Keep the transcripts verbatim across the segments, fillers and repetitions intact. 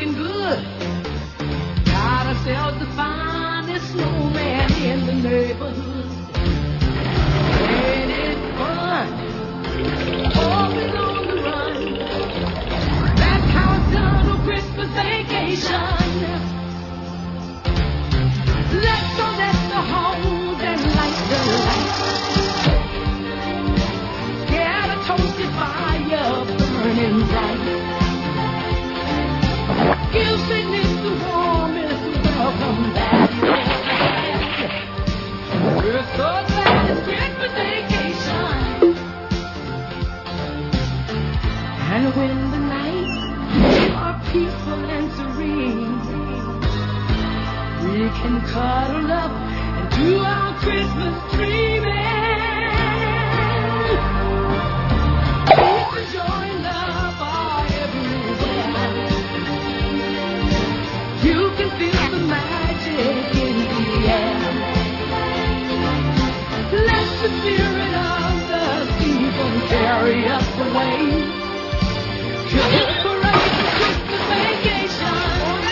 looking good. Got ourselves the finest snowman in the neighborhood. Ain't it fun? Always on the run. That's how it's done on Christmas vacation. Let's go let the homes and light the lights. Get a toasted fire burning bright. Give sickness the warmest welcome that you ever had. We're so glad it's Christmas vacation. And when the nights are peaceful and serene, we can cuddle up and do our Christmas dreaming. Peace and joy and love are everywhere. You can feel the magic in the air. Let the spirit of the season carry us away. Just for us, Christmas vacation.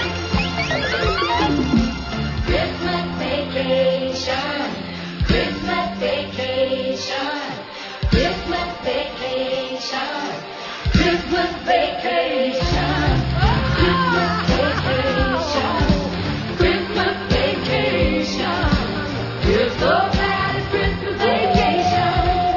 Christmas vacation, Christmas vacation, Christmas vacation, Christmas vacation, Christmas vacation, Christmas vacation. We're so glad it's Christmas vacation.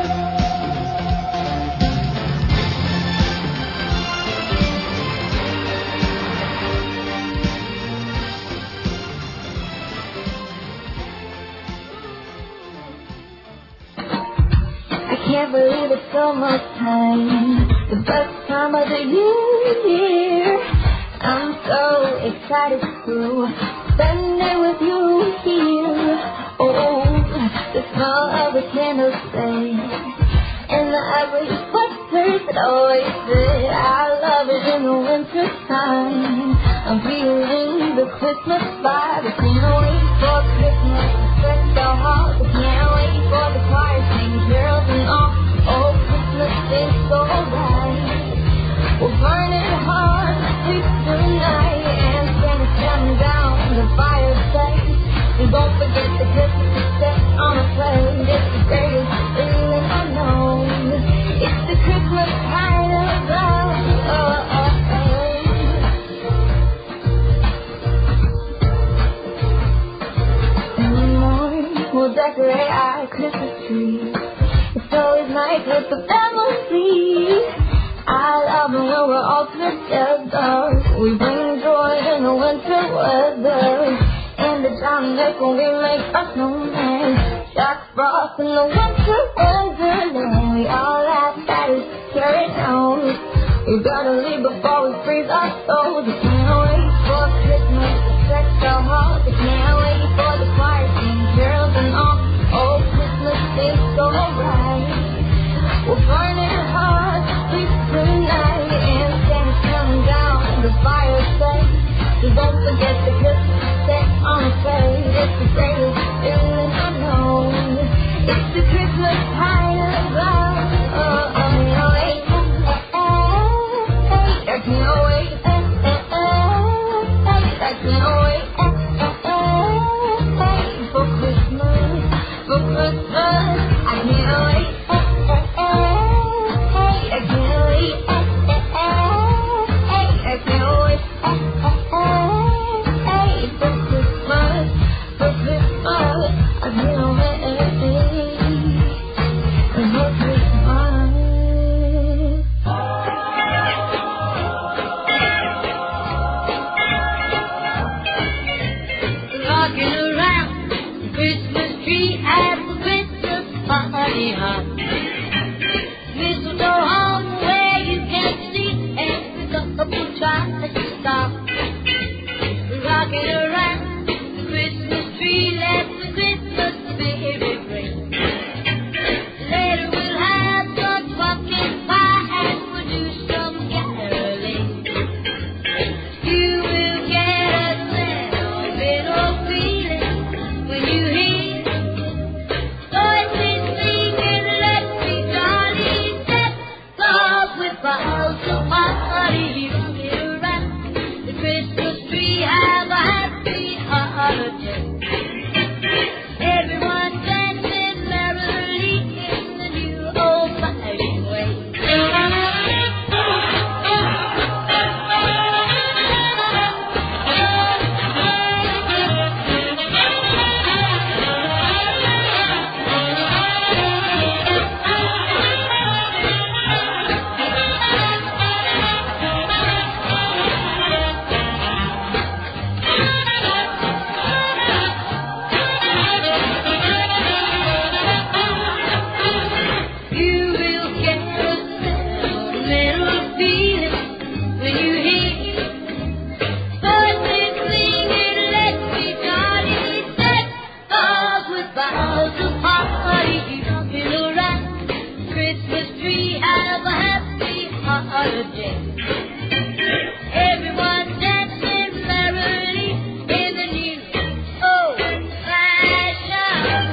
I can't believe it's almost time, the best time of the year. I'm so excited to spend it with you here. Oh, the smell of the candles stay, and the ugly sweaters that always fit. I love it in the winter time. I'm feeling the Christmas vibe. I can't wait for Christmas to set the heart. I can't wait for the choir singing carols and all. Oh, Christmas is so right. We'll burn it hard, sleep tonight, and Santa's coming down the fireplace. And don't forget the Christmas is set on a plate. It's the greatest feeling I know. It's the Christmas kind of love. Oh, oh, oh. In the morning, we'll decorate our Christmas tree. It's always nice with the family. I love it when we're all together. We bring joy in the winter weather. And the John Nick when we make our snowman. Jack Frost in the winter wonderland. We all laugh at it, carry it on. We gotta leave before we freeze our souls. We can't wait for Christmas to set the heart. We can't wait for the choir singing carols and all. Oh, Christmas is so right. We'll burn it hard, sleep tonight, and Santa's coming down the fireplace. So don't forget the Christmas set on the plate. It's the greatest feeling I know. It's the Christmas kind of love. Oh, oh, oh, wait, oh, oh, oh, I can't wait. Oh, oh, oh. Christmas tree. Have a happy holiday. Everyone dancing merrily in the new old-fashioned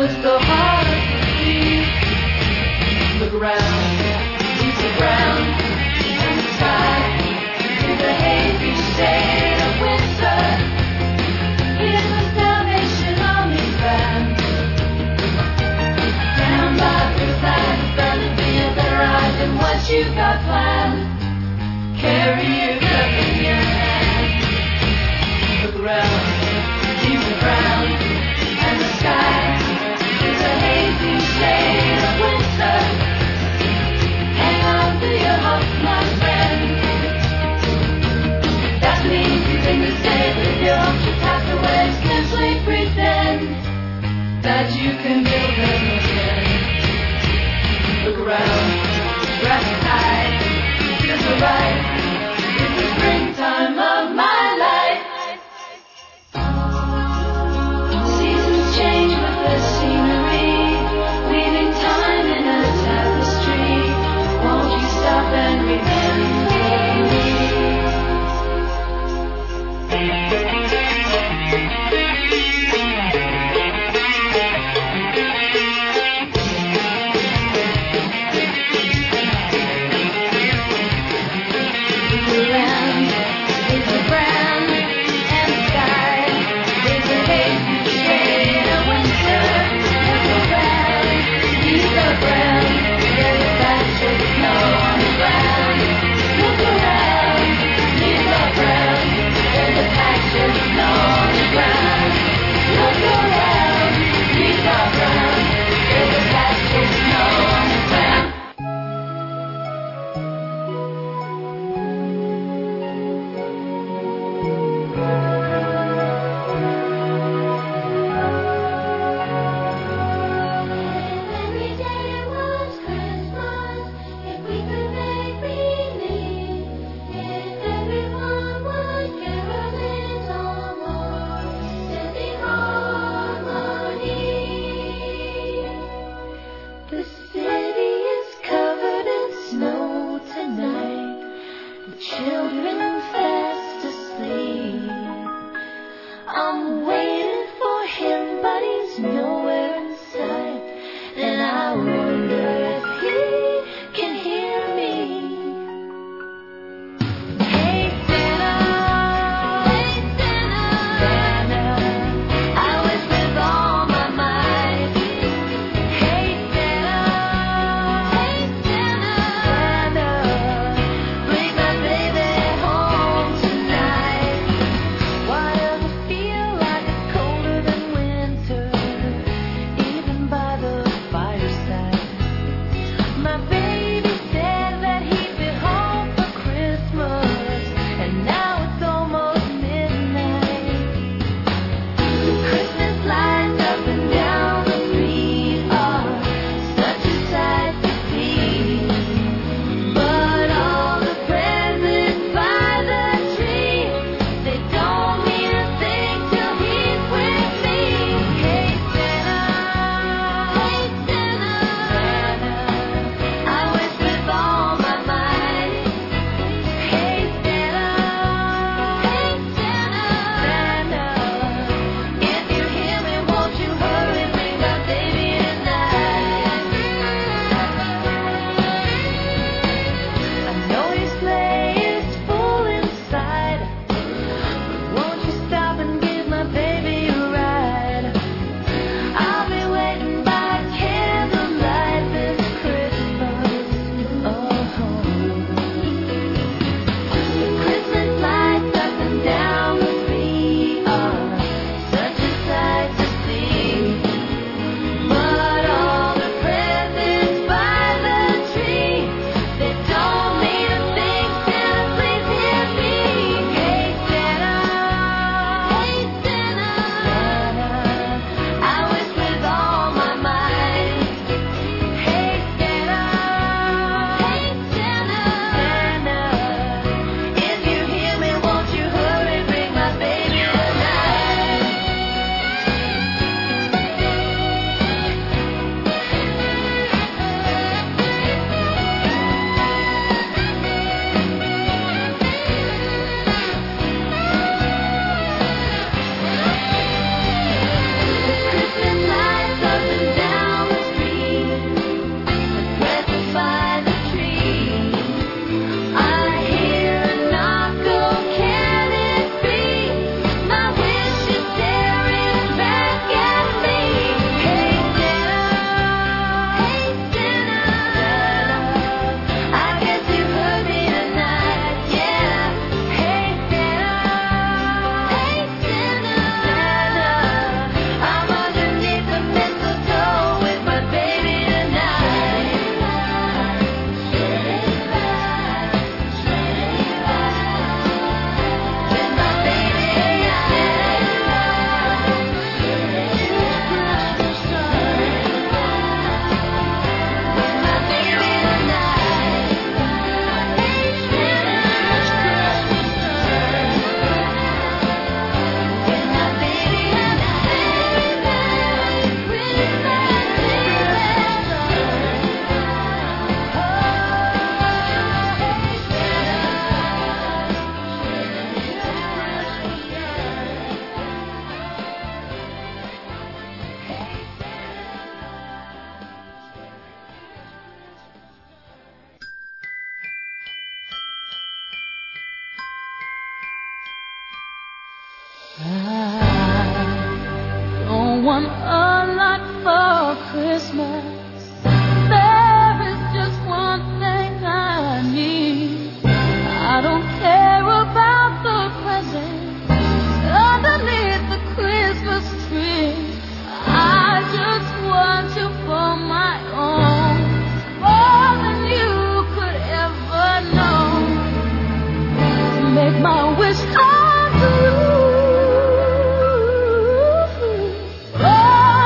it's so hard to see. Look around, leave the ground and the sky is a hazy shade of winter. Here's the Salvation Army band. Down by the riverside, the burning fields that rise, and what you got planned. Carry your cup in your hand. Look around, leave the ground and the sky is a hazy shade of winter. Hang on to your hopes, my friend. That means you think the same if your hopes are passed away. Simply pretend that you can build them again. Look around, grass is high, feels alright. It's the springtime of my life. Seasons change with the scenery, leaving time in a tapestry. Won't you stop and remember me? Around is the ground and the sky is a hazy shade of winter. Look around, leave the ground, there's a patch of snow on the ground. Look around, leave the ground, there's a patch of snow on the ground. Look around, leave the ground, there's a patch of snow on the ground. Every day was Christmas, if we could make believe. If everyone would carol it all more, there'd be harmony. The city is covered in snow tonight. The children fast asleep. I'm waiting for him, but he's nowhere in sight. And I wonder if he can hear me. Hey Santa, hey Santa, Santa, I wish with all my might. Hey Santa, hey Santa, Santa, bring my baby home want a lot for Christmas. There is just one thing I need. I don't care about the presents underneath the Christmas tree. I just want you for my own, more than you could ever know. Make my wish come true. Oh,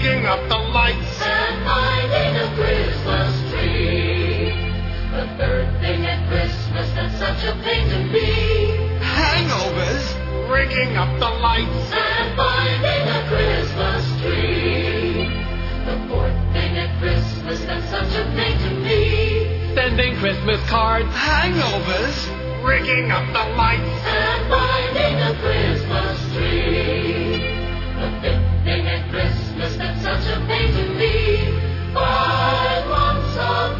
rigging up the lights, and finding a Christmas tree. The third thing at Christmas that's such a pain to me. hangovers, rigging up the lights, And finding a Christmas tree. The fourth thing at Christmas that's such a pain to me. Sending Christmas cards. hangovers, rigging up the lights, And finding a Christmas tree. The fifth thing at Christmas that's such a pain to me. Five months of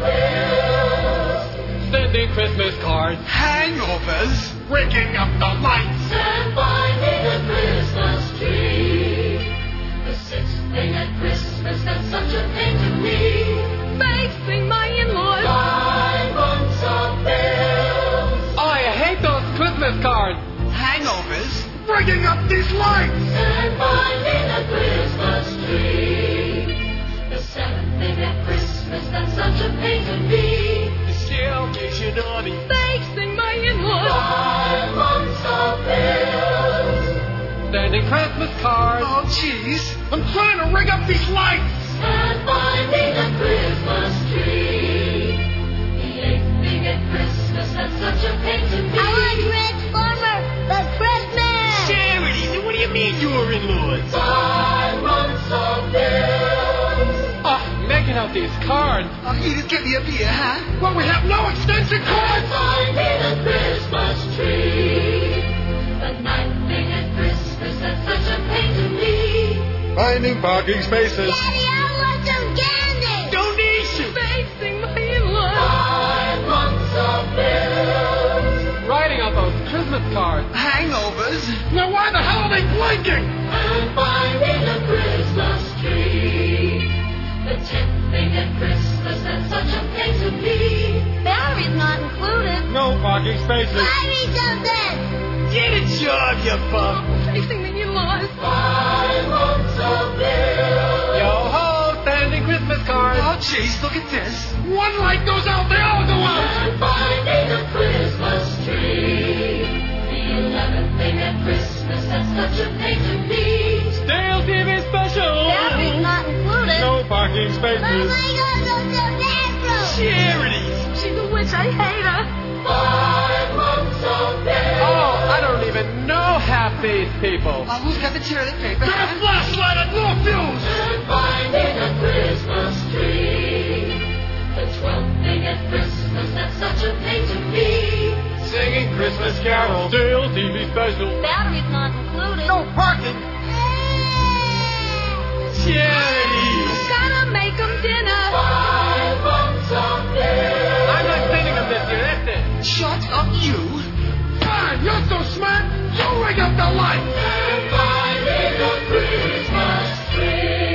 bills. Sending Christmas cards. hangovers, rigging up the lights, And finding a Christmas tree. The sixth thing at Christmas that's such a pain to me. Facing my in-laws. Five months of bills. Oh, I hate those Christmas cards. hangovers, rigging up these lights, And finding a Christmas tree. The seventh thing at Christmas that's such a pain to me. The shell makes you naughty. Facing my in-laws. Five months of bills. Sending Christmas cards. oh jeez, I'm trying to rig up these lights, And finding a Christmas tree. The eighth thing at Christmas that's such a pain to me. Transformer, the Christmas! Charity, what do you mean you were in-laws? Five months of bills. Oh, making out these cards. oh, you just get me a beer, huh? Well, we have no extension And cords, finding a Christmas tree. The ninth thing at Christmas that's such a pain to me. finding parking spaces, Daddy, I want some candy! Donation. Facing my in-laws. Five months of bills. Writing out those Christmas cards. hangovers, now why the hell are they blinking? And finding a Christmas tree. The tenth thing at Christmas that's such a pain to me. Battery's not included. No parking spaces, Buy me something! Get a job, you bum. Facing the in-laws. Five months of bills. Yo ho, sending Christmas cards. oh jeez, look at this, one light goes out, they all go out, And finding a Christmas tree. The eleventh thing at Christmas that's such a pain to me. Stale T V special. Battery's not included. no parking Mama, spaces, you gotta go to the bathroom! Charity. She's a witch, I hate her. Five months of bills. Oh, I don't even know half these people. oh, who's got the toilet paper, Get a flashlight and no fuse. And finding a Christmas tree. The twelfth thing at Christmas that's such a pain to me. Singing Christmas carols. Stale T V special. Battery's not included. no parking, Charity. Gotta make them dinner. Five months of bills. I'm not sending them this year, that's it. shut up you, fine, you're so smart, you rig up the lights, And finding a Christmas tree.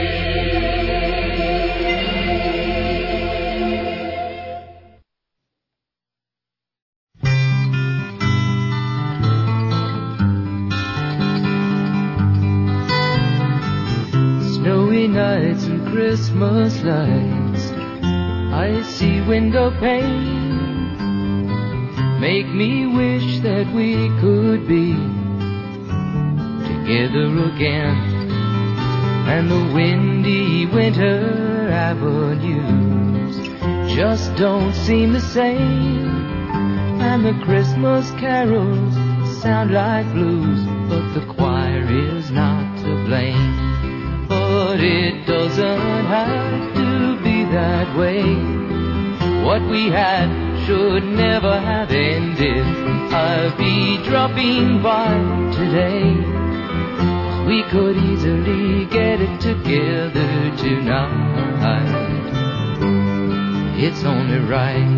Snowy nights and Christmas lights, I see window panes, make me wish that we could be together again. And the windy winter avenues just don't seem the same, and the Christmas carols sound like blues, but the choir is not to blame. But it doesn't have to be that way. What we had should never have ended. I'll be dropping by today. We could easily get it together tonight. It's only right.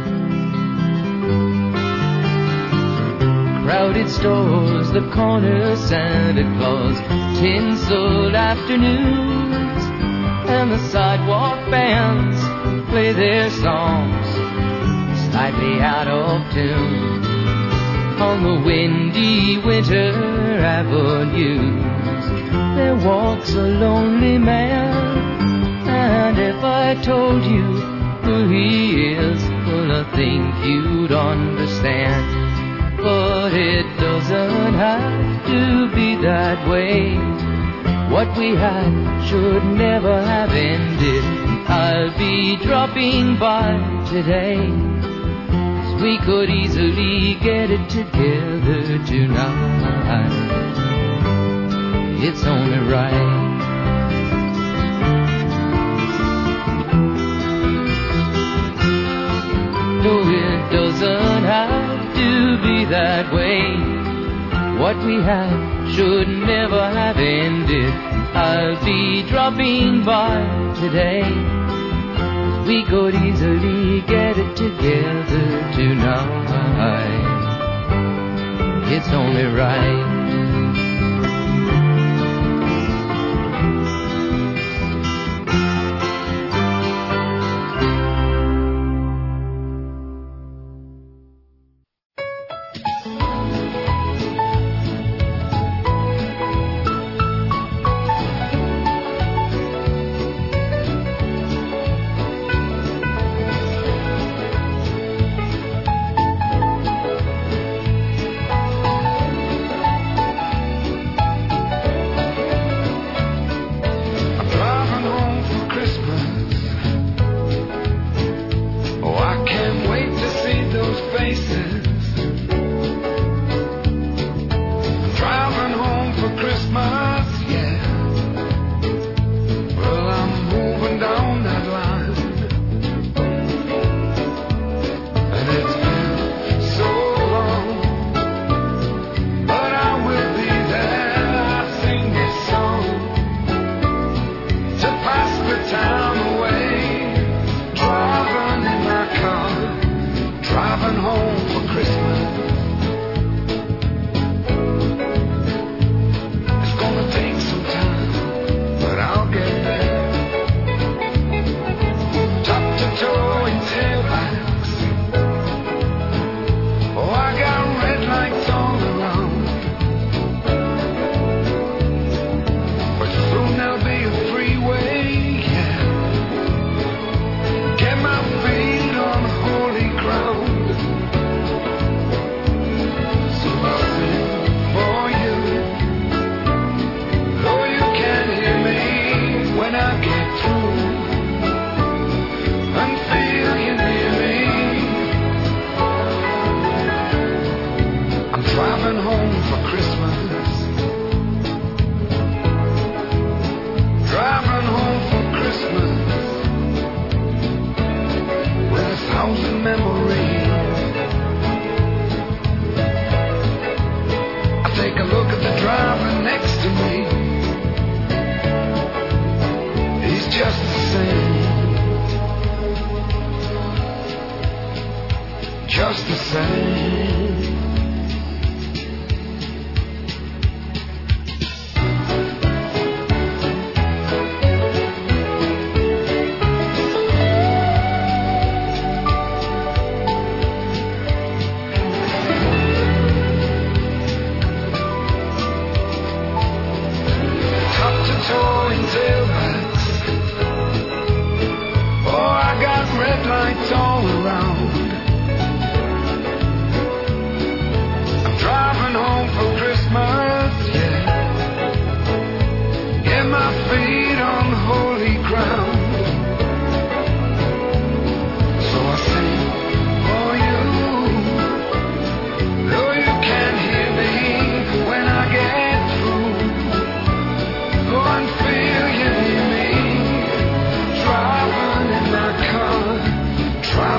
Crowded stores, the corner Santa Claus, tinsel afternoons, and the sidewalk bands play their songs slightly out of tune. On the windy winter avenues there walks a lonely man, and if I told you who he is, well, I think you'd understand. But it doesn't have to be that way. What we had should never have ended. I'll be dropping by today, 'cause we could easily get it together tonight. It's only right. No, it doesn't have to be that way. What we had should never have ended. I'll be dropping by today. We could easily get it together tonight. It's only right. Try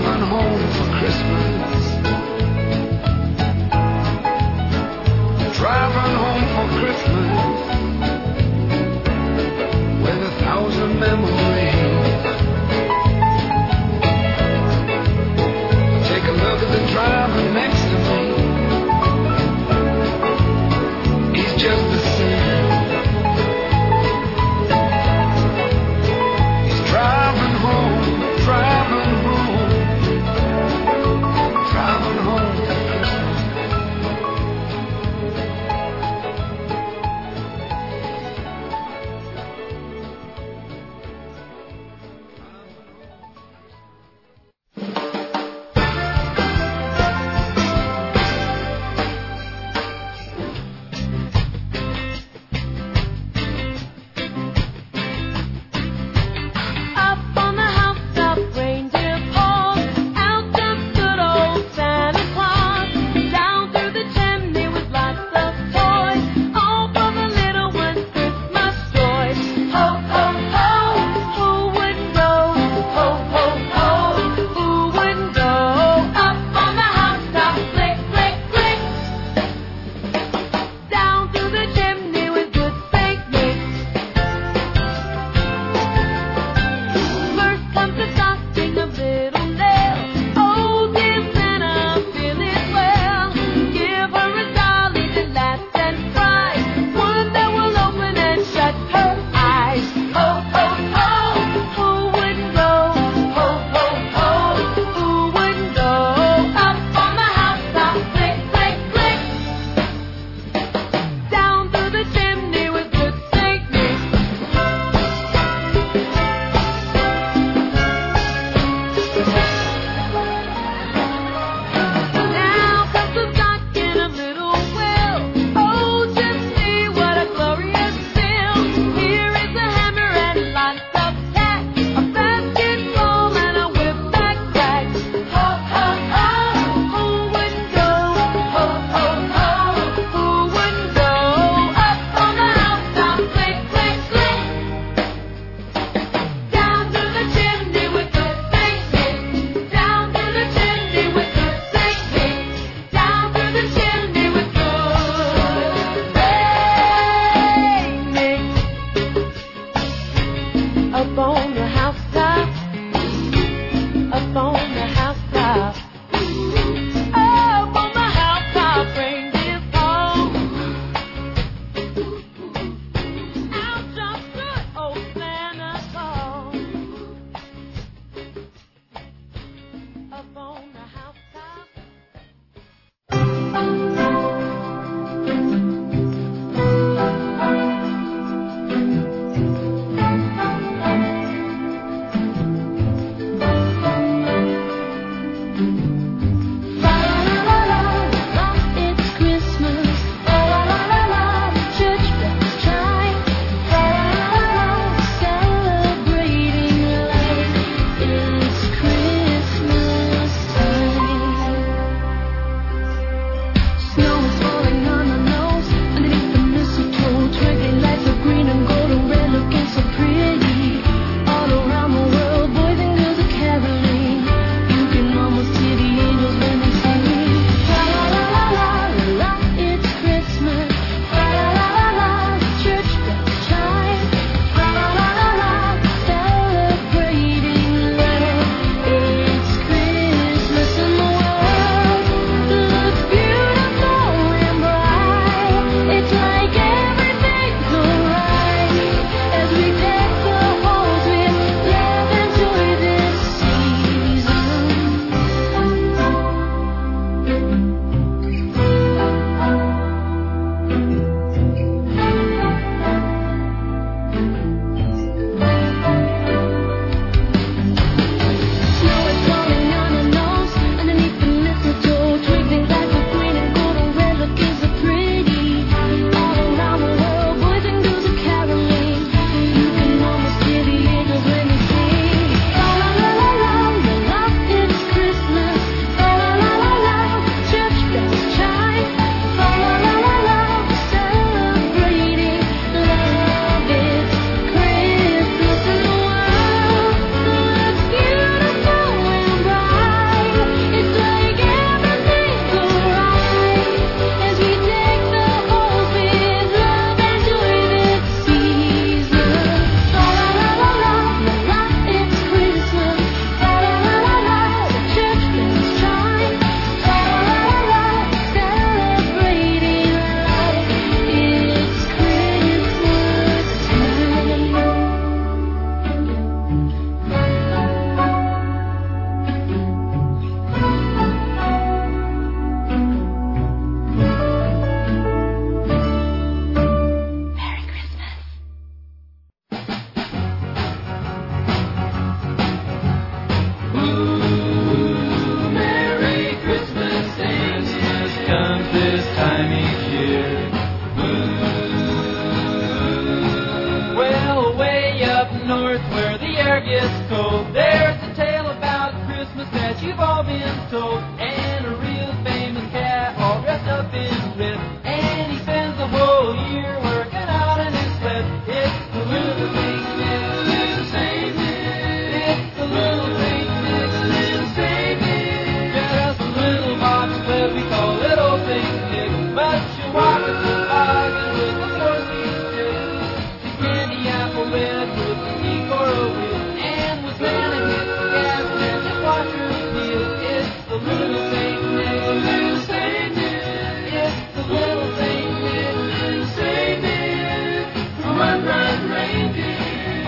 air gets cold. There's a tale about Christmas that you've all been told, and a real famous cat all dressed up in red, and he spends the whole year working out in his sled. It's the little Saint Nick, little Saint Nick. It's the little Saint Nick, little Saint Nick. Just a little box sled, we call it old Saint Nick, but she walks the wagon with a four-speed stick. She's candy apple red with a sneak or a wheel, and when Santa hits the gas, then just watch her steal. It's the little Saint Nick, little Saint Nick. It's the little Saint Nick, little Saint Nick. Run, run, reindeer.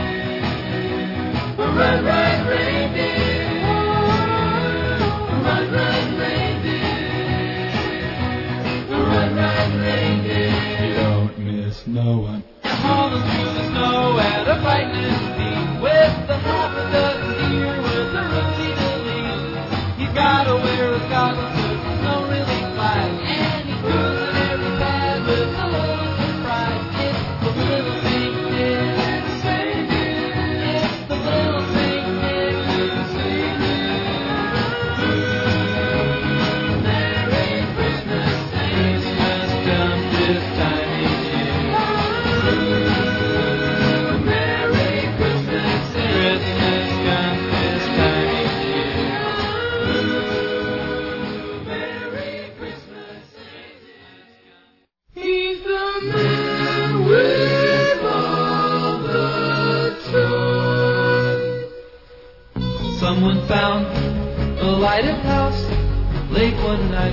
Run, run, reindeer. Run, run, reindeer. Run, run, reindeer. You don't miss no one. Hauling through the snow at a frightening speed, with the half a dozen deer with a Rudy to lead. He's gotta wear his goggles so the snow really flies, and he's cruising every pad with a little surprise. It's the little Saint Nick, little Saint Nick. It's the little Saint Nick, little Saint Nick. Merry Christmas, Christmas comes this time each year. Merry Christmas, Christmas comes this time each year. Merry Christmas, he's the man with all the toys. Someone found a lighted house late one night,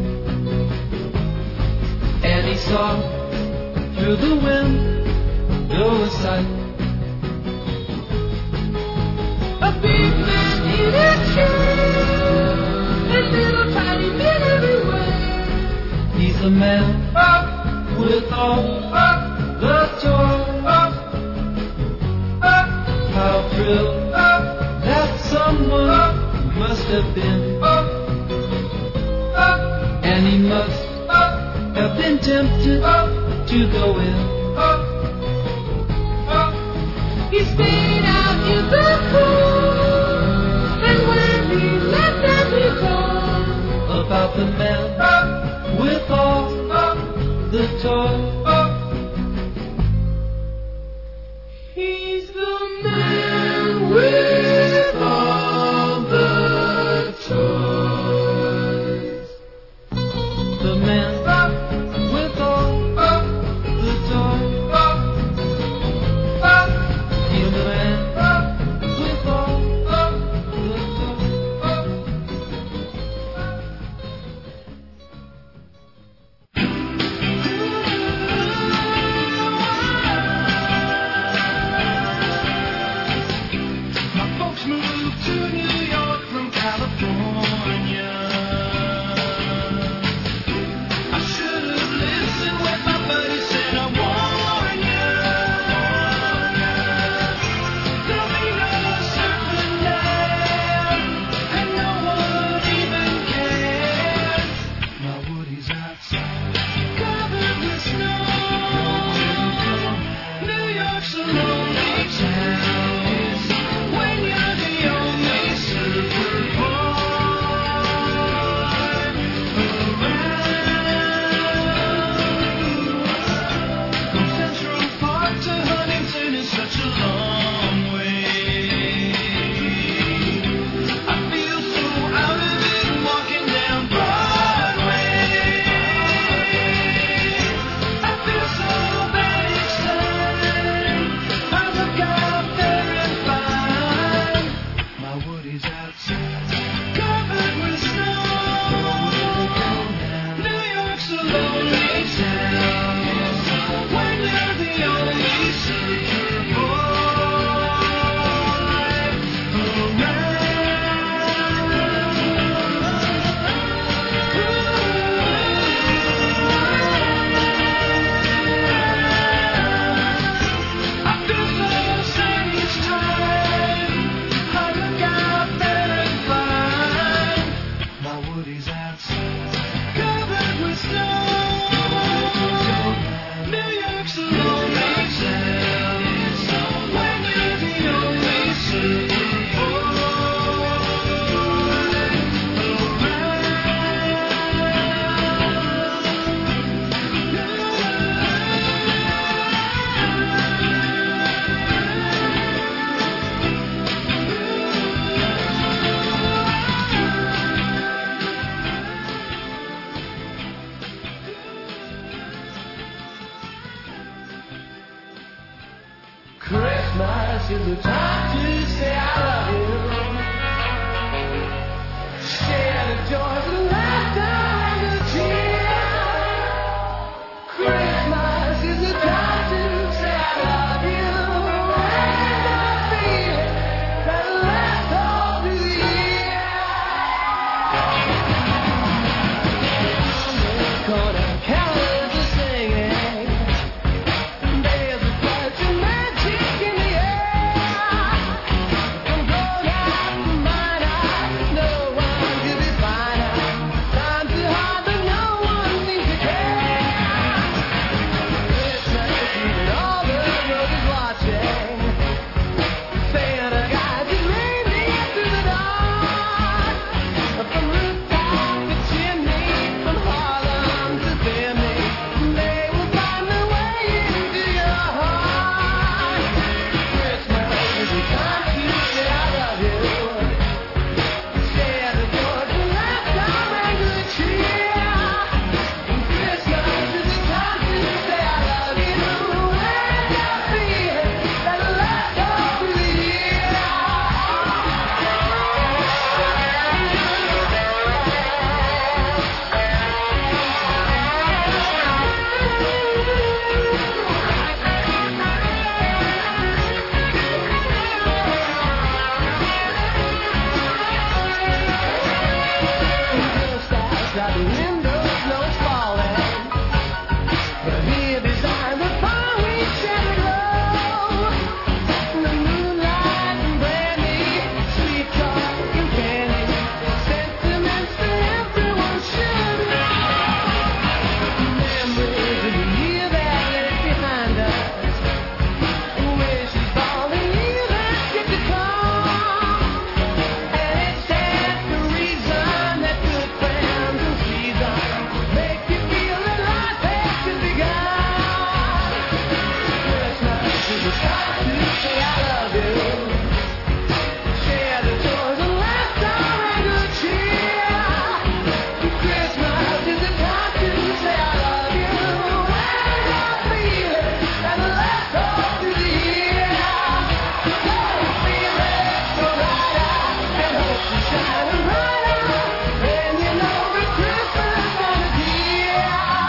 and he saw through the window a sight. A big man in a chair, a little tiny bit everywhere. He's a man with all the toys. How thrilled that someone must have been, and he must have been tempted to go in. He stayed out in the cold, and when he left them he told about the man with all the toys. He's the man with all the toys. The man with all the toys. He's the man with all the toys. My folks moved to New York from California. I should have listened when my buddy said I warn ya. There'll be no surfing now, and no one even cares. My Woody's outside, covered with snow. New York's a lonely town when you're the only surfer boy. Christmas is the time to say I love you. Share the joys of laughter and the cheer. Christmas is the time to say I love you. And I feel that lasts all through the year. On the corner, carols are singing. There's a touch of magic in the air. From grown up to minor, no one could be finer. Times are hard, but no one seems to care. Christmas Eve and all the world is watching. Santa guides his reindeer through the dark. From rooftop to chimney, from Harlem to Bimini, they will find their way into your heart. Christmas is the time to say I love you. Share the joy of laughter and good cheer. Christmas is the time to say I love you. And I feel that lasts all through the year. Just outside the window, snow's falling. But here beside the fire we share the glow. The moonlight and brandy, sweet talk and candy, sentiments that everyone should know. Memories of the year that lay behind us, wishes for the year that's yet to come. And it's that the reason that good friends and seasons make you feel that life has just begun. Christmas is the time to say I love you. Share the joys of laughter and good cheer. Christmas is the time to say I love you. And I feel it that lasts all through the year. So feel it so brighter and hope to shine brighter. And you know that Christmas is here.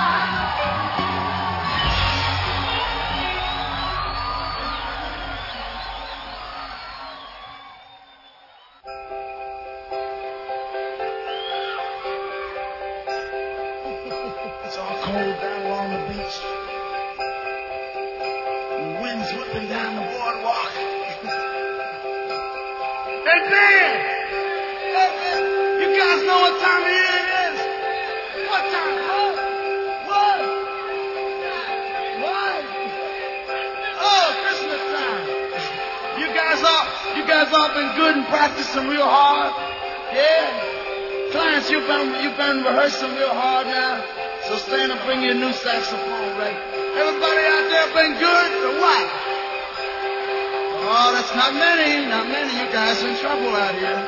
It's all cold down along the beach. The wind's whipping down the boardwalk. Hey, Dan! You guys know what time of year it is? What time? What? What? What? Oh, Christmas time. You guys all, you guys all been good and practicing real hard? Yeah? Clarence, you've been, you've been rehearsing real hard now. So stand and bring your new saxophone, right? Everybody out there been good or what? Oh, that's not many, not many. You guys in trouble out here.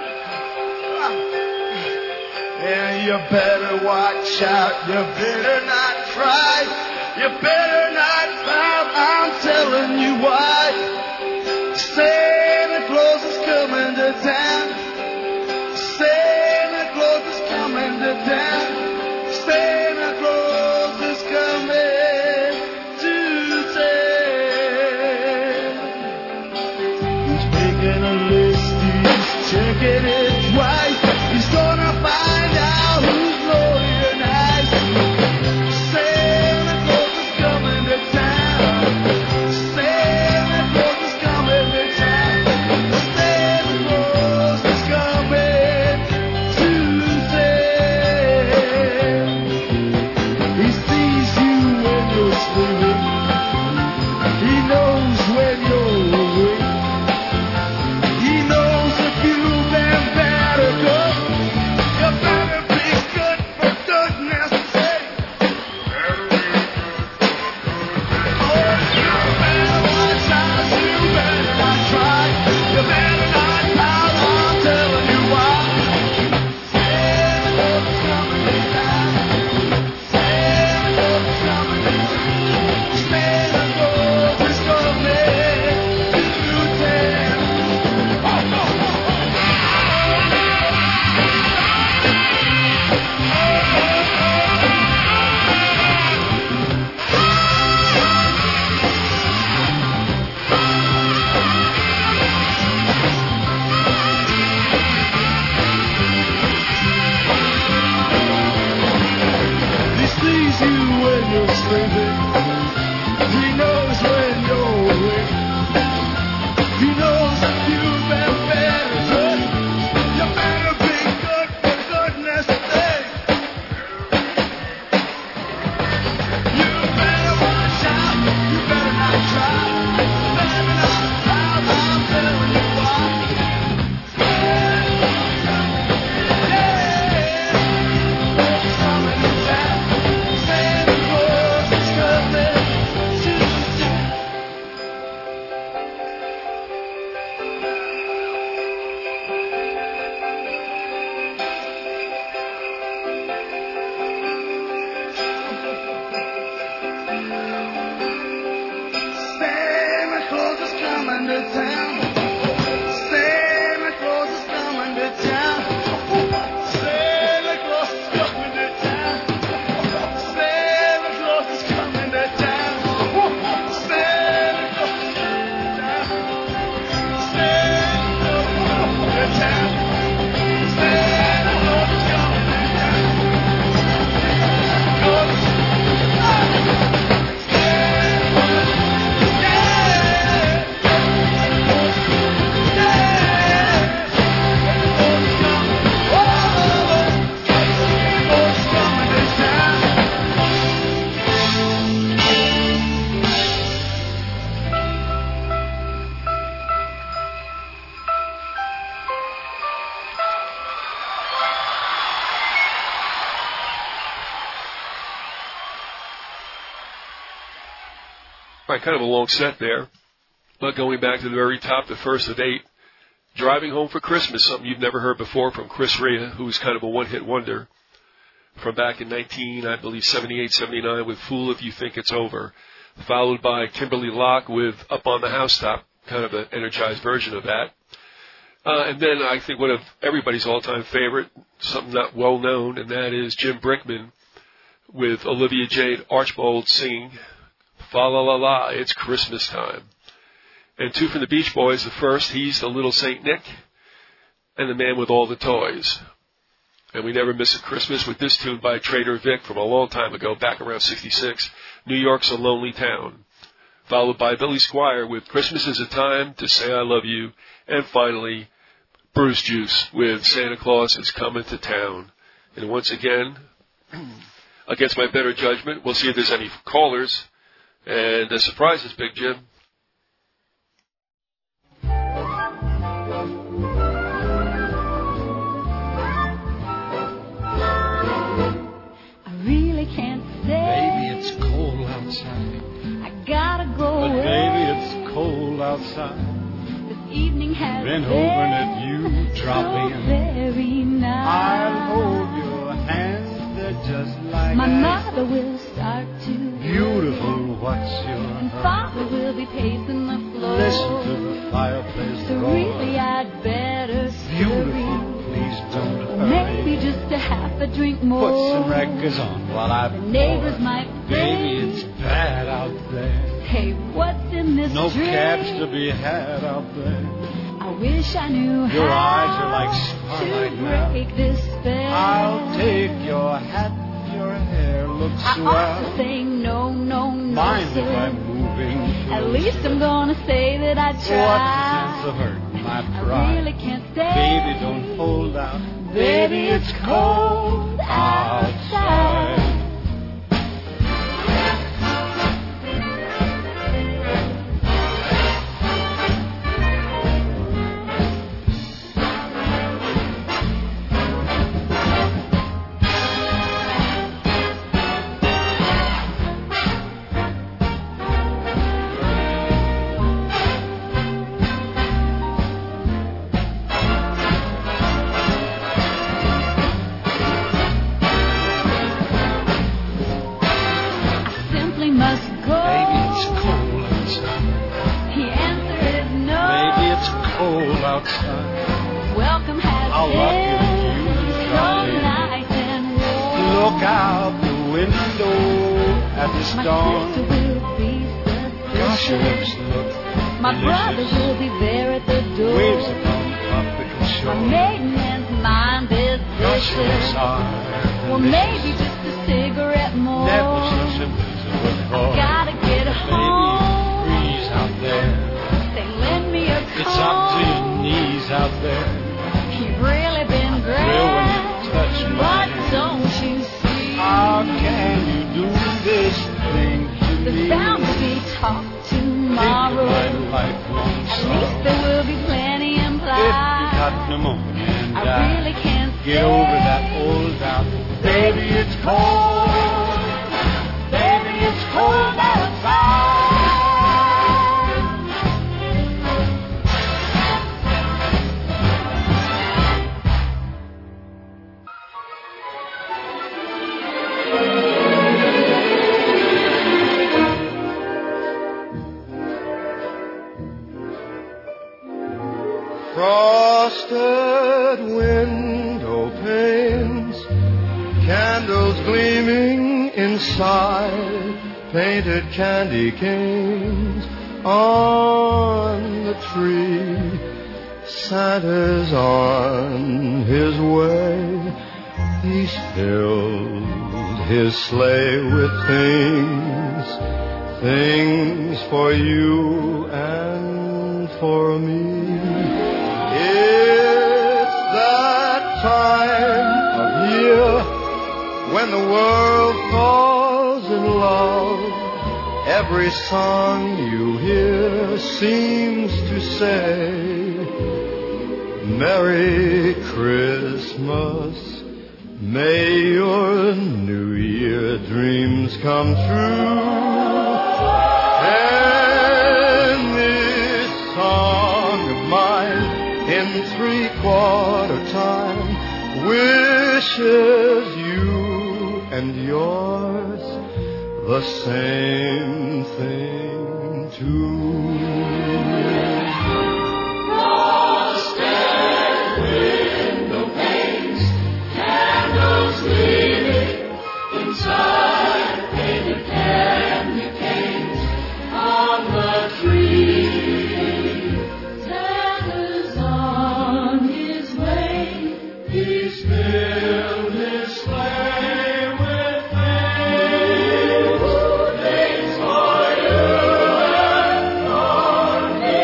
Yeah, you better watch out. You better not cry. You better not pout. I'm telling you why. Santa Claus is coming to town. Santa Claus is coming to town. Santa Claus is coming to town. He's making a list, he's checking it twice. He's gonna find out who's naughty or nice. Santa Claus is coming to town. Santa Claus is right, kind of a long set there. But going back to the very top, the first of eight, Driving Home for Christmas, something you've never heard before from Chris Rea, who was kind of a one-hit wonder from back in nineteen, I believe, seventy-eight, seventy-nine with Fool If You Think It's Over, followed by Kimberly Locke with Up on the Housetop, kind of an energized version of that. Uh, and then I think one of everybody's all-time favorite, something not well-known, and that is Jim Brickman with Olivia Jade Archbold singing Fa La La La, It's Christmas Time. And two from the Beach Boys. The first, He's the Little Saint Nick, and The Man with All the Toys. And we never miss a Christmas with this tune by Trader Vic from a long time ago, back around sixty-six, New York's a Lonely Town. Followed by Billy Squier with Christmas is a Time to Say I Love You. And finally, Bruce Juice with Santa Claus is Coming to Town. And once again, against my better judgment, we'll see if there's any callers. And the surprise is Big Jim. Baby, it's cold outside. I gotta go But away. baby, it's cold outside. This evening has Been been hoping that you drop so in. very nice. I'll hold your hand, they're just like My ice. mother will start to Beautiful, what's your and hurry? father will be pacing the floor. Listen to the fireplace So roar. really I'd better Beautiful, scurry. please don't hurry. Maybe just a half a drink more. Put some records on while I The neighbors pour. might Baby, think, it's bad out there. hey, what's in this No drink? cabs to be had out there. I wish I knew Your how eyes are like starlight to now. break this spell. I'll take your hat, your hair looks I ought to swell. say no, no, no, Mind if sir. I'm moving? At least I'm gonna say that I What's tried. the sense of hurting my I pride? really can't stay. Baby, don't hold out. Baby, it's cold outside. Welcome has I'll lock been it, you so drop in. nice and warm. Look out the window at the My storm. sister will be Gosh, your lips suspicious. look My brother delicious. will be there at the door. Waves upon the tropical My shore. maiden man's mind is Gosh, your lips vicious. are Well, delicious. maybe just a cigarette more. Never such a miserable thought. Gotta get Baby, home. freeze out there. They lend me a It's up to your comb. knees out there. You've really been great. Thrill when you touch my But hand. don't you see? How can you do this thing to me? There's bound to be talk tomorrow. Think of my lifelong At sorrow. least there will be plenty If you implied. got pneumonia and I die, really can't get stay. over that old doubt. Baby, it's cold. Baby, it's cold outside. Frosted window panes, candles gleaming inside, painted candy canes on the tree. Santa's on his way, he's filled his sleigh with things, things for you and for me. It's that time of year when the world falls in love. Every song you hear seems to say, Merry Christmas, may your New Year dreams come true. Hey, three-quarter time. Wishes you and yours the same thing too. Lost and window panes, candles leaning inside, painted candy canes on the tree. Santa's on his way, he's filled his sleigh with things, things for you and for me.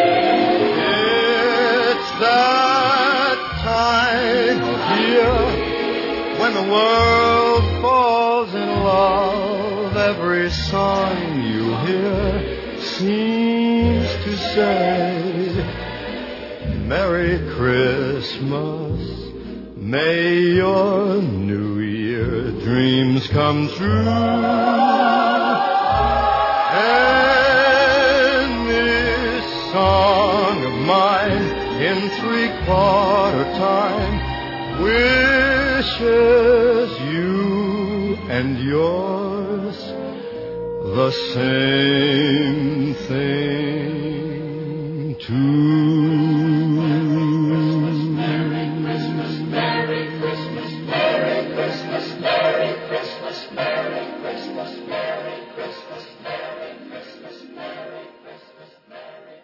It's that time of year when the world falls in love. Every song you hear seems to say, Merry Christmas, may your New Year dreams come true. And this song of mine in three-quarter time wishes you and yours the same thing too. Merry Christmas, Merry Christmas, Merry Christmas, Merry Christmas, Merry Christmas, Merry Christmas, Merry Christmas, Merry Christmas, Merry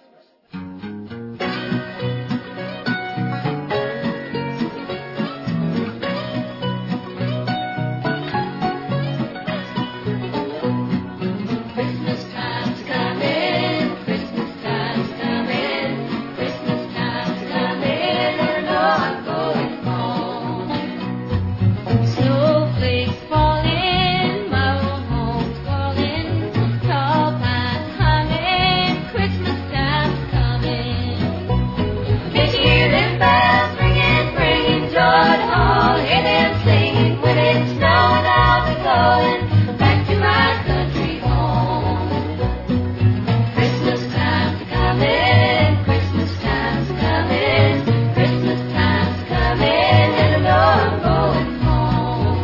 Christmas time's coming, Christmas time's coming, Christmas time's coming, and I'm going home. Snowflakes falling, my old home's calling, tall pines humming, Christmas time's coming. Did you hear them bells ringing, bringing joy to all? Hear them singing when it's snowing, I'll be going back to my country home. Christmas time's coming, Christmas time's coming, Christmas time's coming, and I know I'm going home.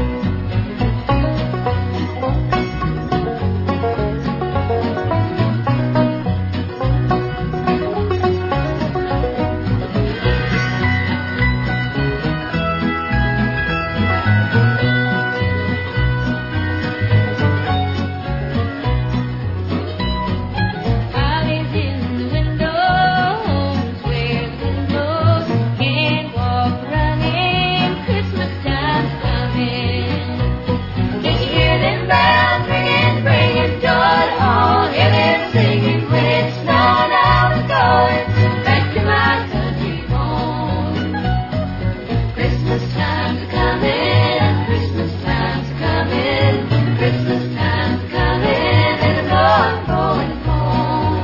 Holly's in the window, home's where the wind blows, can't walk running, Christmas time's coming. Did you hear them bells ringing, bringing joy to all? Hear them singing when it's snowing, I'll be going back to my country home. Christmas time's coming, Christmas time's coming, Christmas time's coming, and I know I'm going home.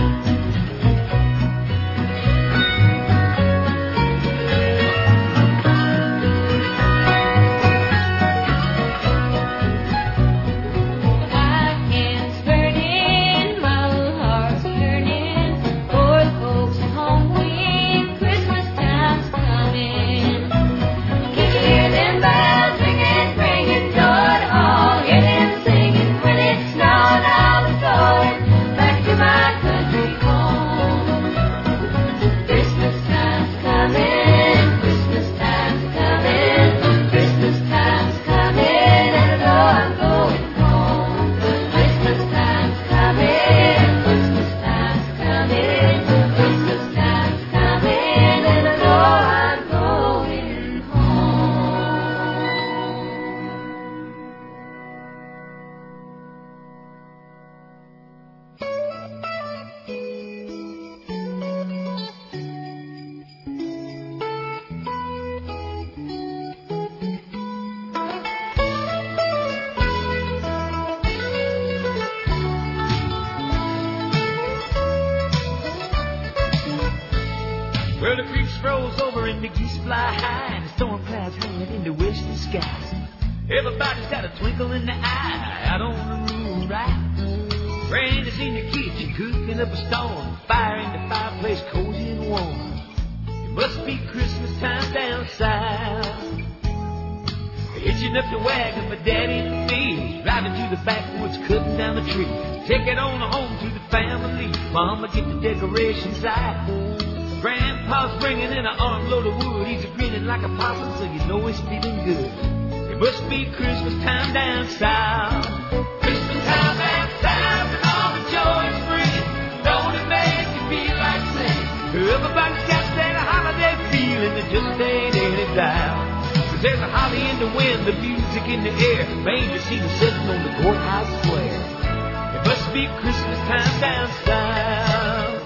My hands burning, my little heart's yearning for the folks at home when Christmas time's coming. Can you hear them bells ringing, bringing joy to all? Hear them singing when it's snowing, I'll be going back to my country home. Christmas time's coming, Christmas time's coming, Christmas time's coming, and I know I'm going home. Christmas time's coming, Christmas time's coming, Christmas time's coming, and I know I'm going Well, the creek rolls over and the geese fly high, and the storm clouds hanging in the western sky. Everybody's got a twinkle in their eye out on the rural right. Randy's in the kitchen cooking up a storm, fire in the fireplace, cozy and warm. Must be Christmas time down south. Hitching up the wagon for Daddy and me, driving through the backwoods, cutting down the tree. Take it on home to the family. Mama get the decorations out. Grandpa's bringing in an armload of wood. He's grinning like a possum, so you know he's feeling good. It must be Christmas time down south. Christmas time down south, and all the joy is free. Don't it make you feel like singing? Everybody's got that holiday feeling that just ain't any doubt. There's a holly in the wind, the music in the air. Manger seen sitting on the courthouse square. It must be Christmas time down south.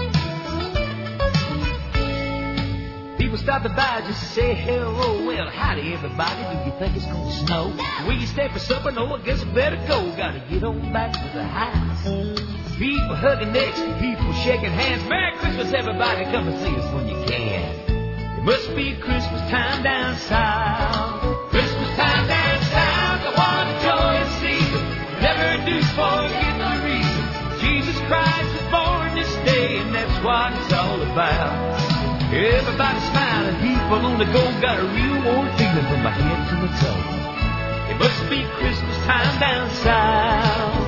People stopping by just to say hello. Well, howdy everybody, do you think it's gonna snow? Will you stay for supper? No, I guess I better go. Gotta get on back to the house. People hugging necks, people shaking hands. Merry Christmas everybody, come and see us when you can. It must be Christmas time down south. Christmas time down south, the one joyous season. Never do forget the reason. Jesus Christ was born this day, and that's what it's all about. Everybody smiling, people on the go, got a real warm feeling from my head to my toe. It must be Christmas time down south.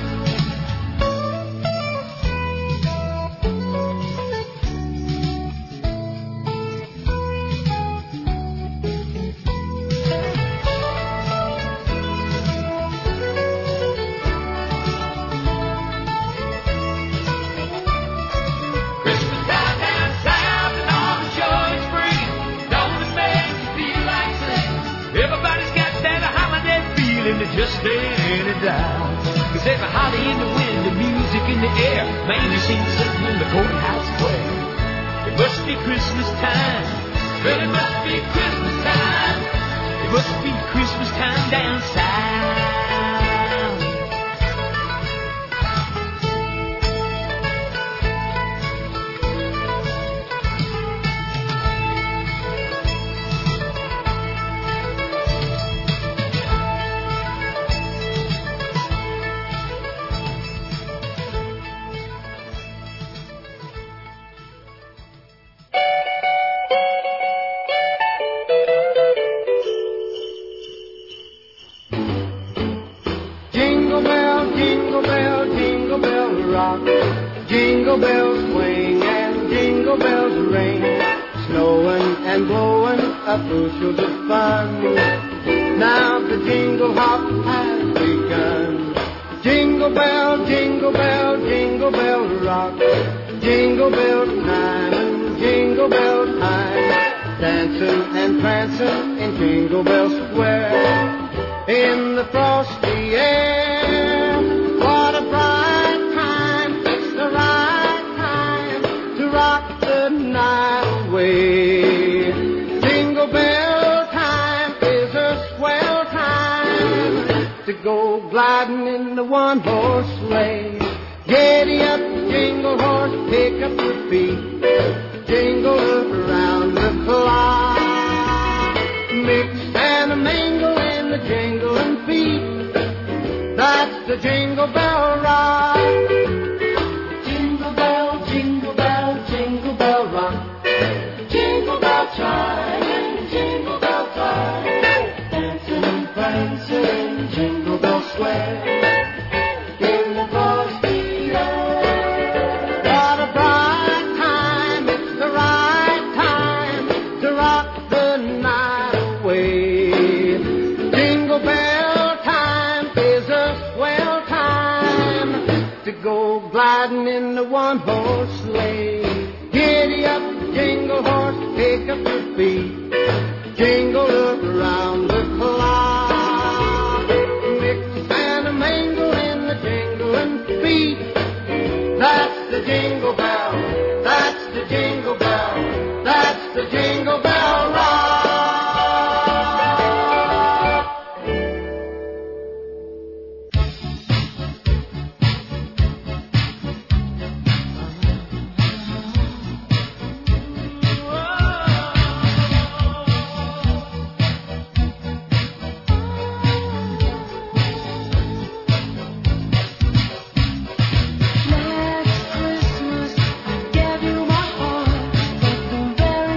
Just ain't any doubt. Cause there's a holly in the wind, the music in the air. Manger seen sitting in the courthouse square. It must be Christmas time. Well, it must be Christmas time. It must be Christmas time down south. Jingle bells swing and jingle bells ring, snowing and blowing a bushel of fun. Now the jingle hop has begun. Jingle bell, jingle bell, jingle bell rock. Jingle bell time and jingle bell time, dancing and prancing in Jingle Bell Square. In the frosty air, what a bright time, it's the right time to rock the night away. Jingle bell time is a swell time to go gliding in the one-horse sleigh. Giddy up, jingle horse, pick up your feet, jingle around the clock. Mix and a mingle in the jingling feet, that's the Jingle Bell Rock. Jingle bell, jingle bell, jingle bell rock. Jingle bell chime and jingle bell time, dancing and prancing in Jingle Bell Square. In the frosty air, what a bright time, it's the right time to rock the night away. Jingle bell time is a swell time to go gliding in the one-horse sleigh. Giddy up, jingle horse, pick up your feet, jingle around the clock. Mix and a mingle in the jingling feet, that's the Jingle Bell, that's the Jingle Bell, that's the Jingle Bell Rock. Last Christmas I gave you my heart, but the very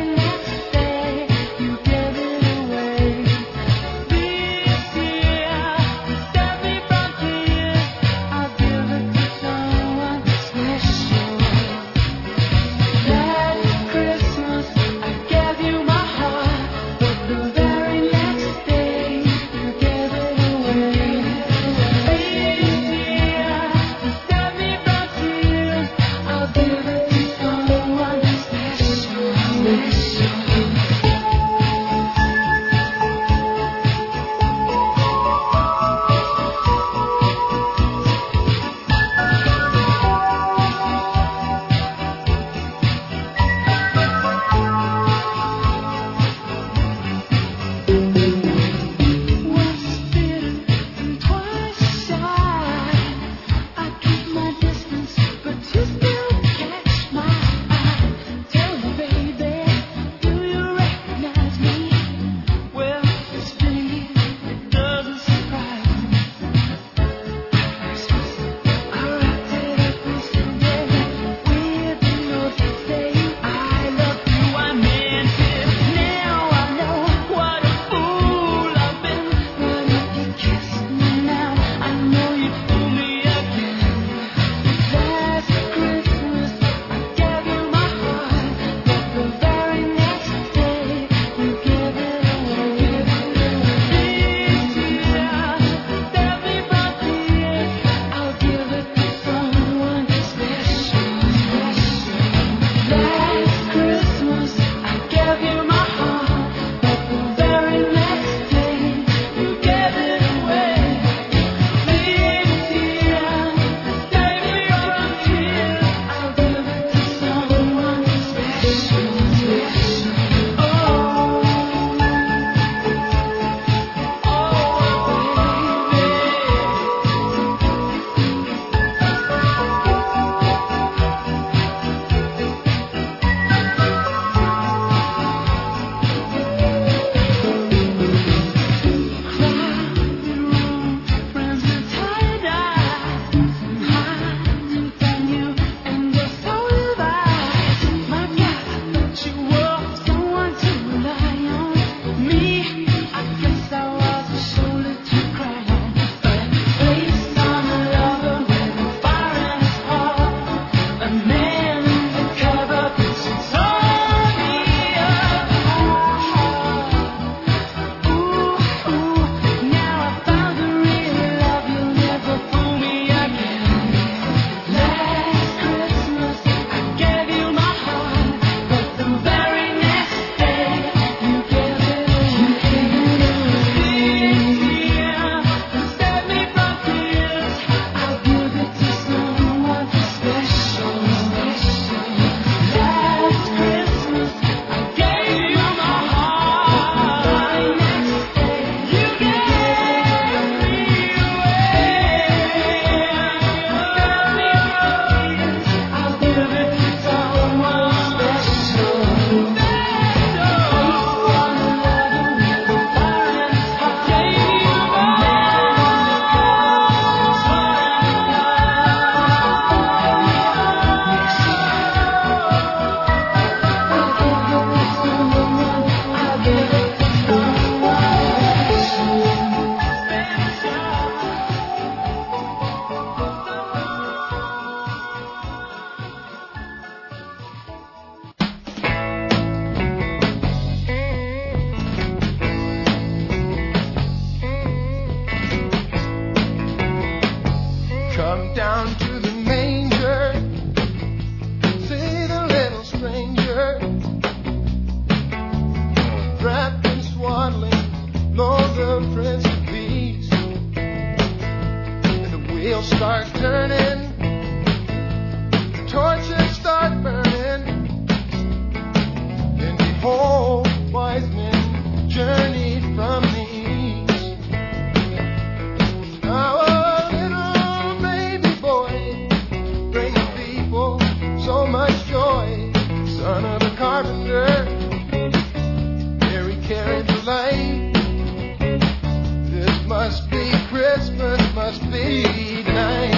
must be tonight.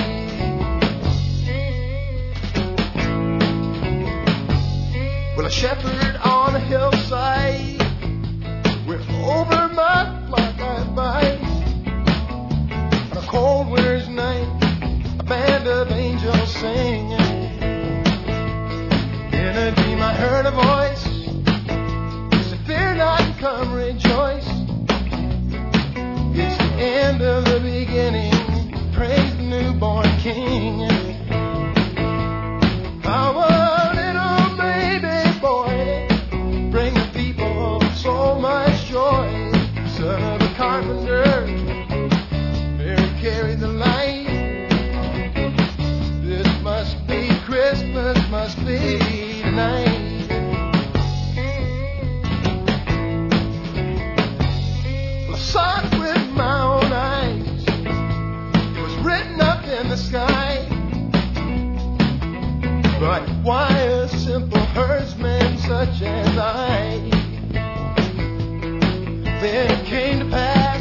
Well, a shepherd on a hillside with over my flock I fight. On a cold winter's night, a band of angels singing. In a dream I heard a voice said, "Fear not, come rejoice. It's the end of the beginning. Praise the newborn King." Our little baby boy bring the people so much joy. Son of a carpenter, Mary carried the light. This must be Christmas, must be tonight. Well, I saw it with my own eyes. It was written up in the sky. But why a simple herdsman such as I? Then it came to pass,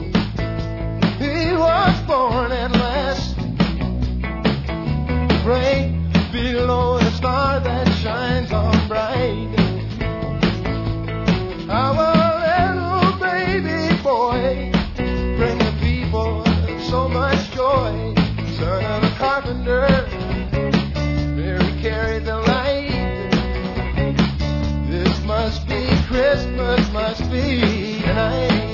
he was born at last, right below the star that shines on bright. Our little baby boy bring the people so much joy. Son of a carpenter, Mary carried the light. This must be Christmas, must be tonight.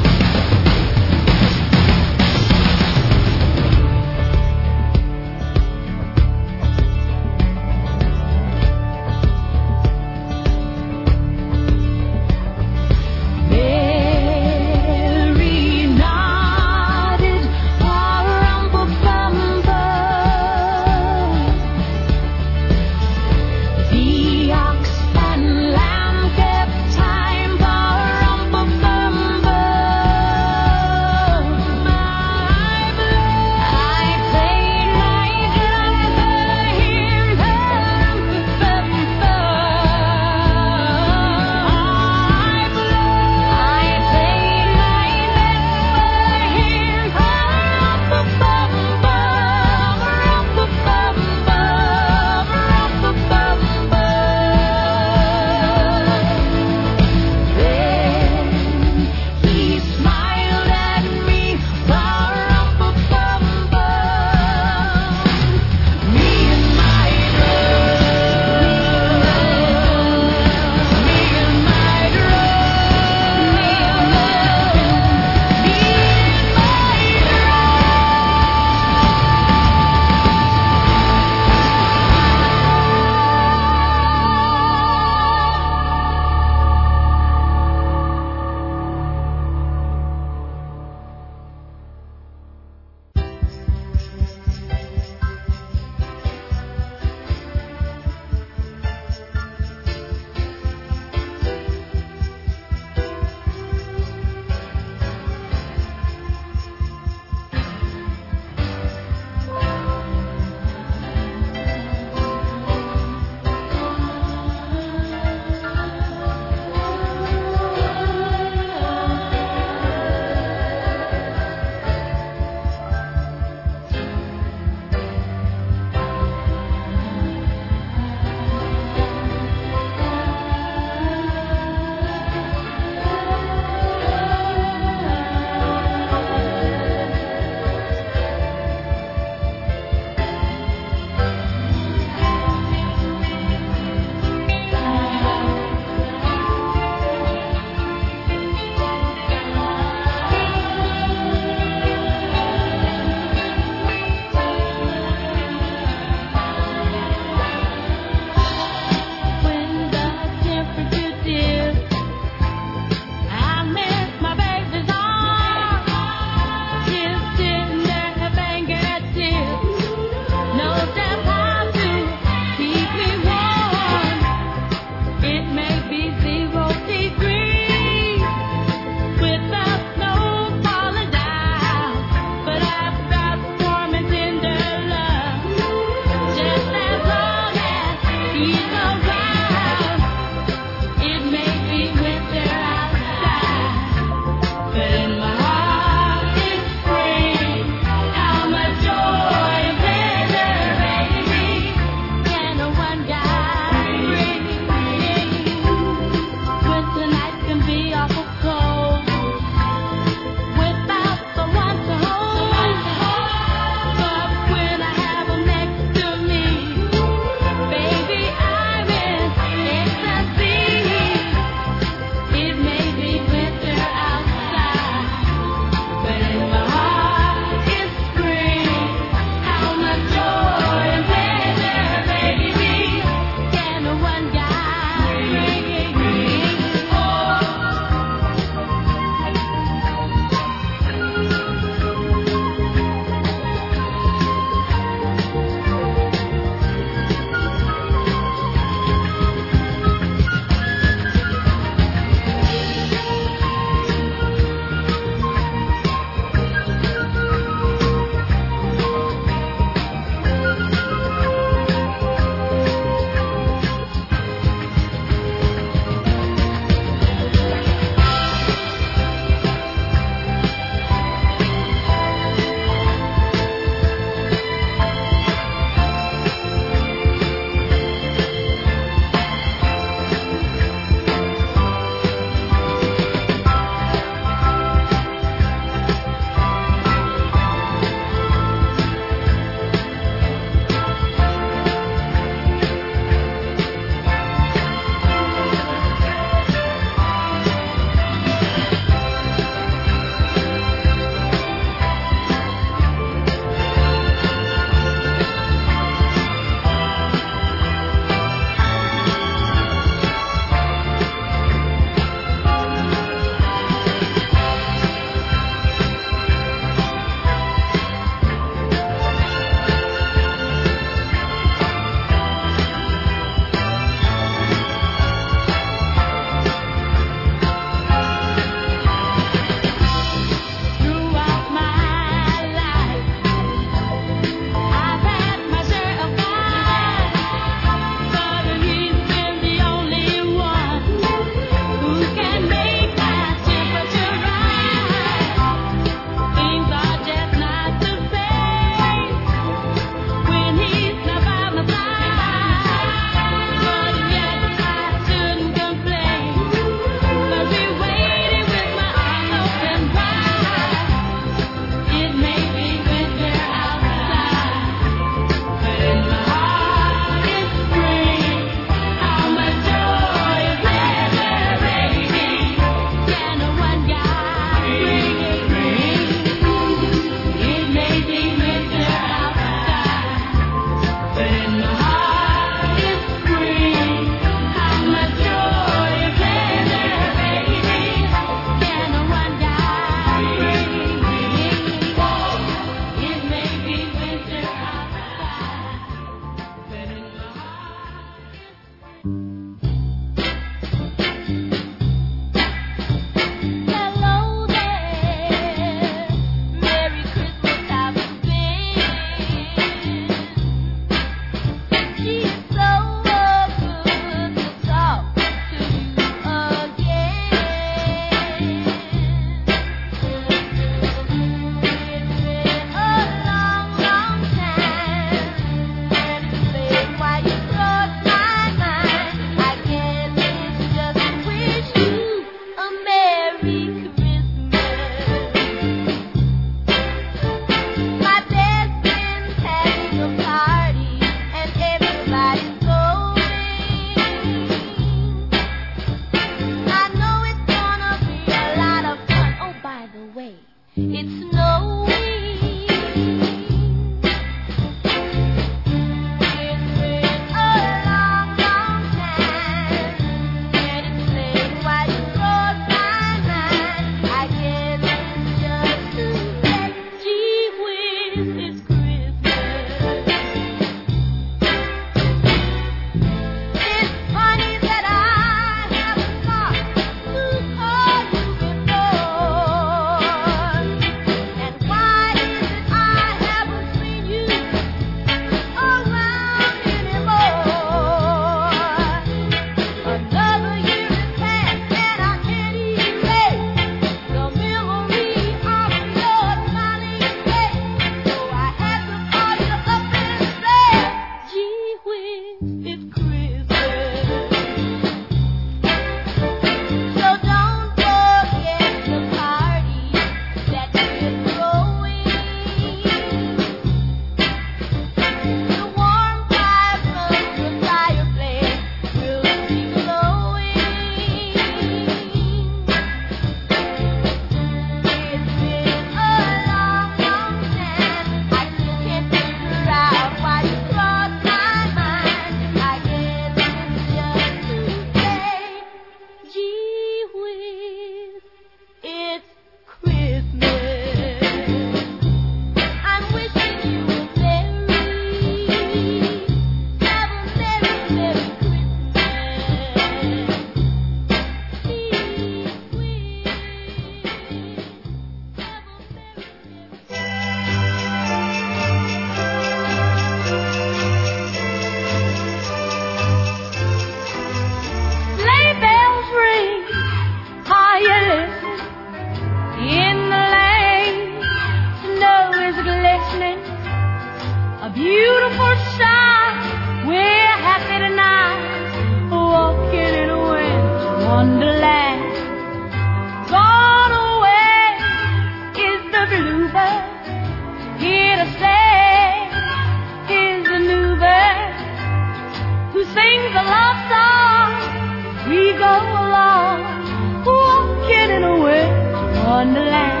Wonderland. Gone away is the bluebird. Here to stay is the new bird who sings a love song. We go along, walking in a wonderland.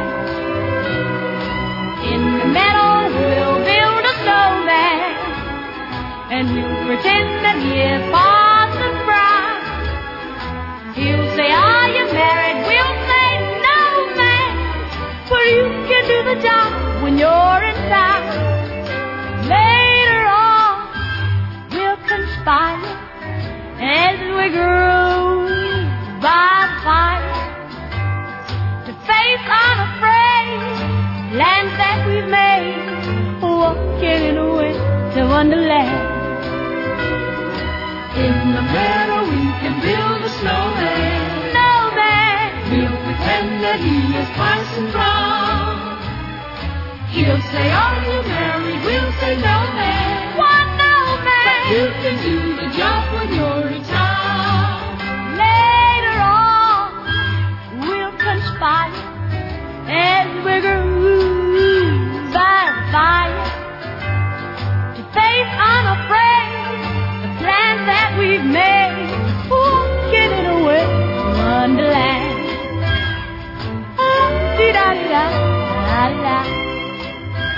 In the meadow we'll build a snowman, and we'll pretend that he is Parson Brown. He'll say, are you married? We'll say, no, man, but you can do the job when you're in town. Later on, we'll conspire as we groove by the fire to face unafraid lands that we've made, walking in a winter wonderland. In the meadow we can build a snowman. Snowman. We'll pretend that he is Parson Brown. He'll say, are you married? We'll say, no, man. What, no, man? But you can do the job when you're in town. Later on, we'll conspire as we groove by the fire to face unafraid the plans that we've made, walking in a wonderland. Dee-da-dee-da-da-da-da.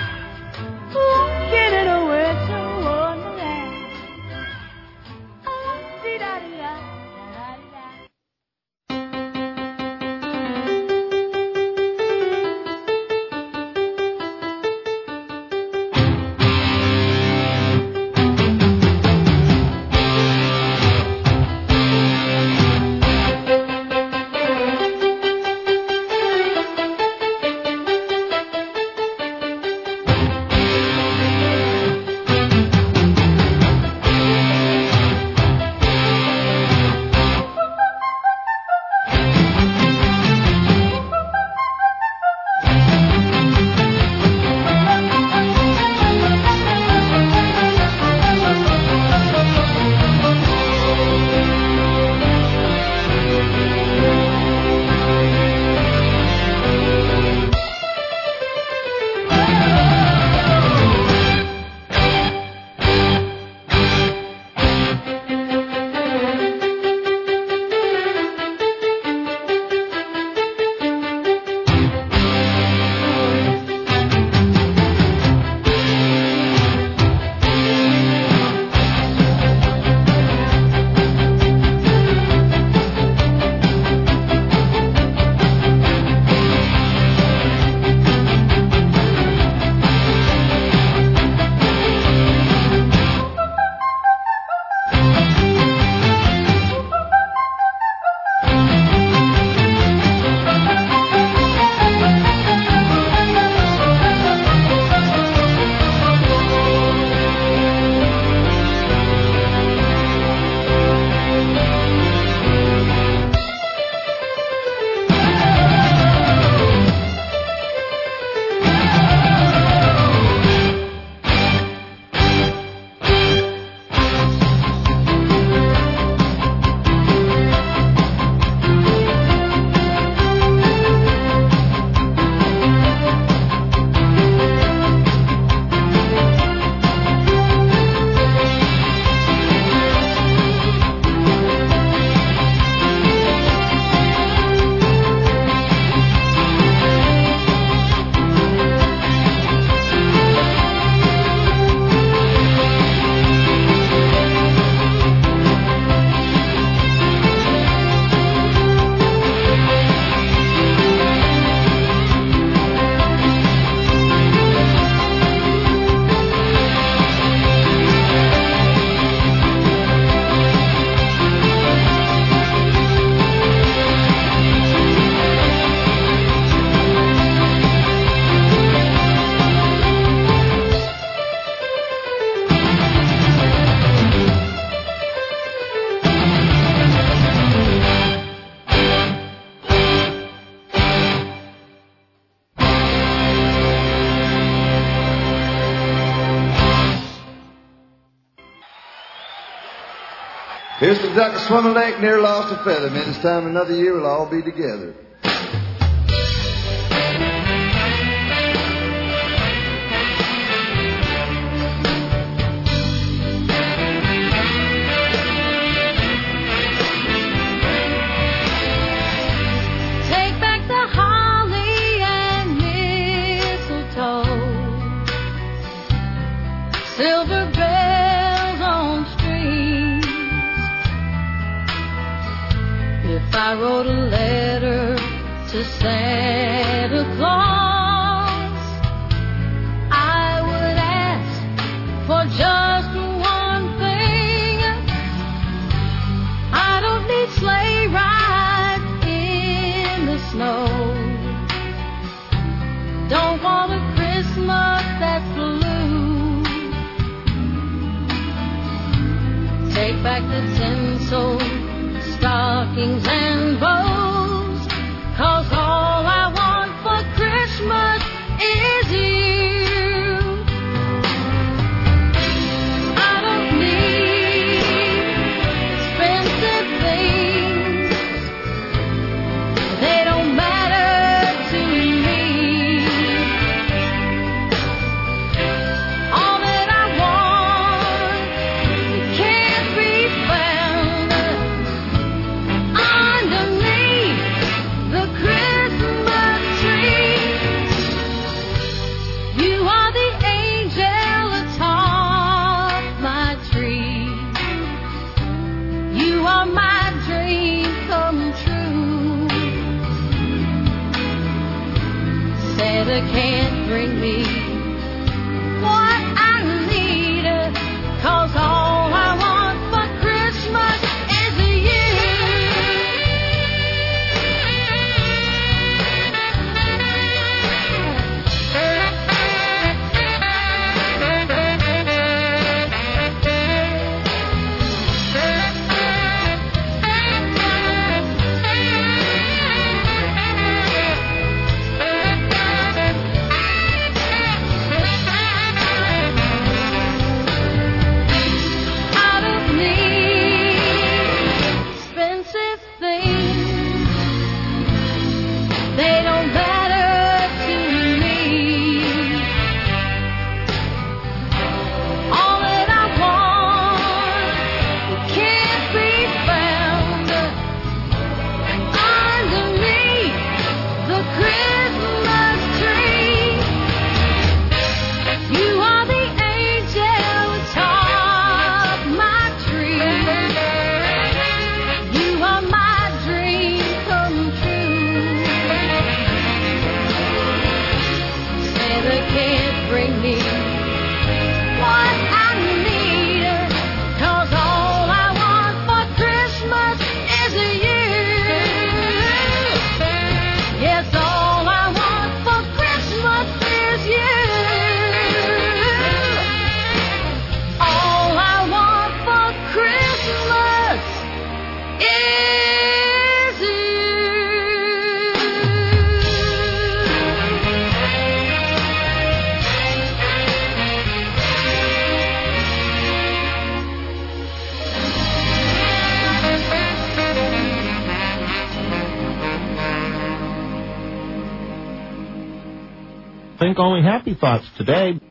Walking in a winter wonderland. Here's the duck a swimming lake, near lost a feather. Man, this time another year we'll all be together. Silver bells on strings. If I wrote a letter to Santa Claus, I would ask for just one thing. I don't need sleigh rides in the snow. Don't want a Christmas that's blue. Take back the tinsel, stockings and bows, 'cause all I want for Christmas is you. I don't need expensive things, they don't matter to me. All that I want, it can't be found underneath the Christmas tree. You are the angel atop my tree. You are my dream come true. Santa can't bring me what I need, 'cause all I want for Christmas is you. I don't need expensive things, they don't matter to me. All that I want, it can't be found underneath the Christmas tree. You are the angel atop my tree. You are my dream come true. Santa can't bring me what I need, 'cause all I want for Christmas is you. Yes, all I want for Christmas is you. All I want for Christmas is you. Think only happy thoughts today.